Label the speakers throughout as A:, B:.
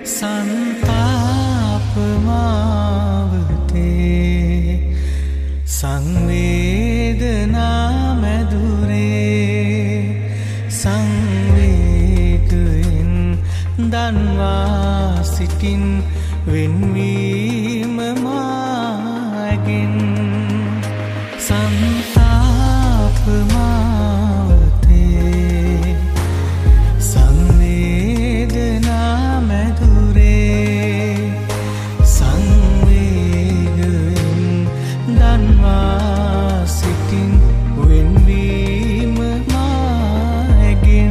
A: සන්තාපමාවතේ සංවේදනා මැදුරේ සංවේගයෙන් දන්වා සිටින් වෙන්වීම මාගෙන් සන්තාපමාවතේ සංවේදනා මැදුරේ සංවේගයෙන් දන්වා සිටින් වෙන්වීම මාගෙන්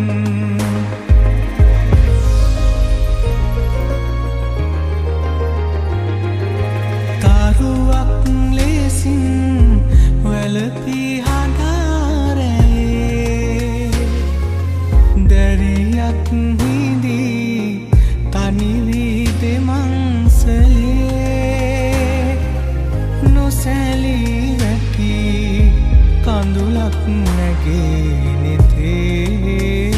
A: තරුවක් ලෙසින් වැළපී හඬාරේ දැරියක් හිඳී තනිවී දෙමංසලේ නොසැලී වැටි කඳුලක් නැගේ නෙතේ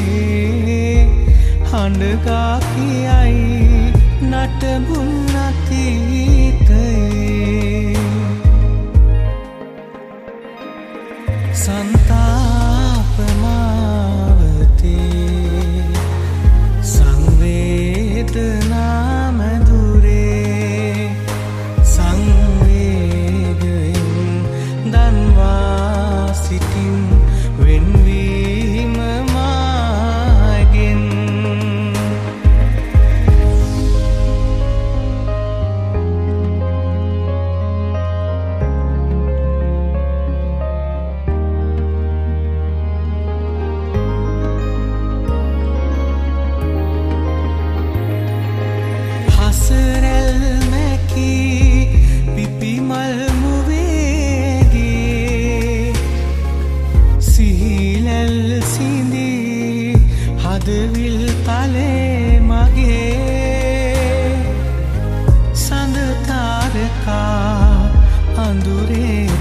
A: හඬගා කියයි නටබුන් අතීතයේ සන්තාපමාවතේ සංවේදනා මැදුරේ සංවේගයෙන් දන්වා සිටින් වෙන්වීම මාගෙන් හසරැල් මැකී පිපිමල් මුවේගේ සිහිලැල් සිඳී හදවිල් තලේ මගේ සඳ තාරකා අඳුරේ